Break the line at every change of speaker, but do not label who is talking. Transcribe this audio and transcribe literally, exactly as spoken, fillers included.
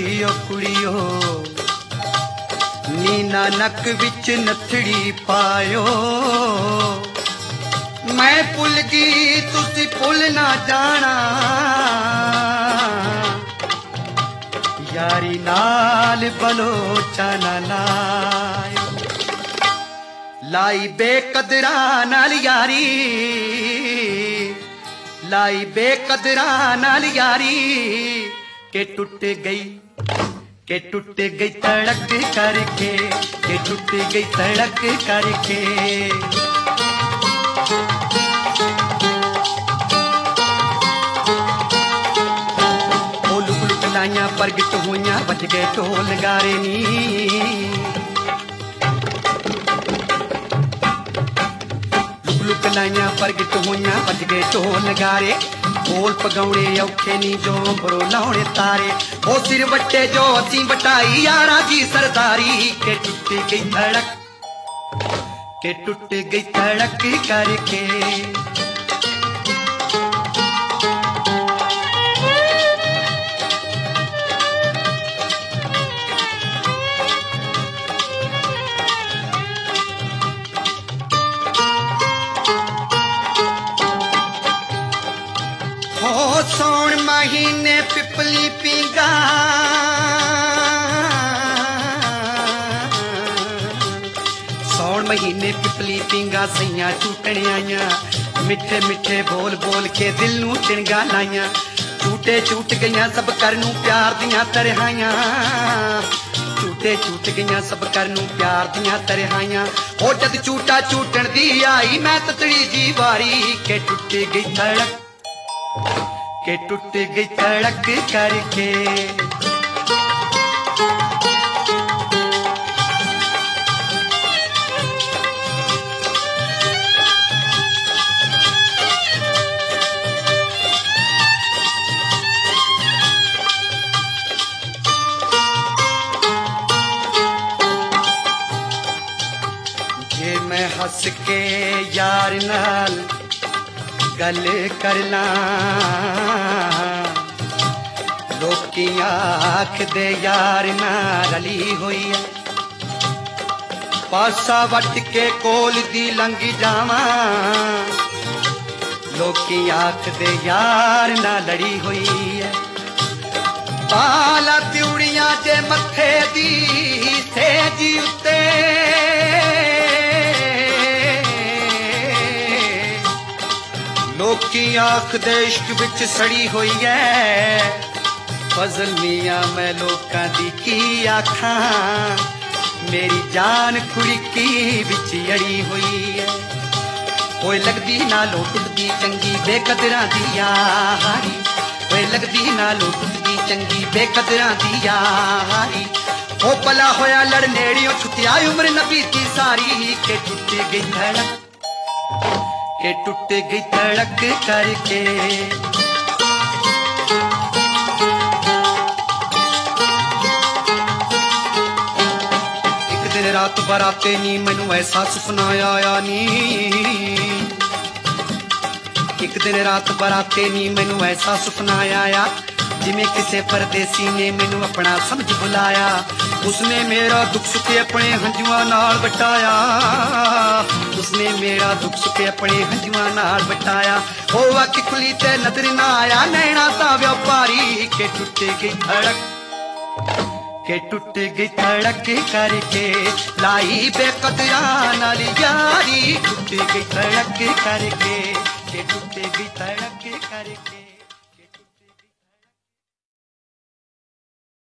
ओ कुड़ियो नीना नक विच नथड़ी पायो। मैं भुल गई तुसी भुल ना जाना, यारी नाल बलोचा ना लायो। लाई बेकदरा नाल यारी, लाई बेकदरा नाल यारी के टूट गई, के टूट गई तड़क करके, के टूट गई तड़क करके। ओ लुक लुक लाइया प्रगट होइया बज गए ढोल गारे नी। लुक लुक लाइया प्रगट होइया बज गए ढोल गारे। ढोल पगाउणे औखे नी जो बरो लाउणे तारे। ओ सिर वट्टे जो असी वटाई यारा जी सरदारी के टूट गई धड़क, के टूट गई धड़क करके। हो सौण महीने पिपली पींगा, सौण महीने पिपली पींगा सैया टूटने आइया। मिठे मिठे बोल बोल के दिल नू चिणगा लाइया। झूटे झूट गईया सब करनू प्यार दियां तरहाइया, झूटे झूट गईया सब करनू प्यार दियां तरहाइया। ओ जद झूटा झूटण दी आई मैं ततड़ी जी वारी के टूट गई धड़क, के टूट गई तड़क करके। जे मैं हंस के यार नाल गल करना, लोकी आख दे यार ना रली हुई है। पासा वट के कोल दी लंघी जावा, लोकी आख दे यार ना लड़ी हुई है। बाला त्यूड़ियां जे मथे दी सेजी उत्ते, लोकी आख दे इश्क विच सड़ी हुई है। फजल मियां मैं लोकां दी की आखां, मेरी जान खुड़की विच अड़ी हुई है। कोई लगदी नालों टुटदी चंगी बेकदरां दी यारी, कोई लगदी नालों टुटदी चंगी बेकदरां दी यारी। ओ भला होया लड़ नेड़ियों छुटिया उम्र नबी दी सारी के टूट गई धड़क, के टूट गई तड़क करके। एक दिन रात बराते नी मैनू ऐसा सुपना आया नी, एक दिन रात बराते नी मैनू ऐसा सुपना आया। जिमें किसे परदेसी ने मैनू अपना समझ बुलाया। उसने मेरा दुख सुख अपने हंजुआ नाल बटाया, उसने मेरा दुख सुख अपने हंजुआ नाल बटाया। ओ अख खुली ते नजर ना आया नैना दा व्यापारी के टूट गई धड़क, के टूट गई धड़क करके। लाई बेकदरा नाल यारी टूट गई धड़क करके, के टूट गई धड़क करके।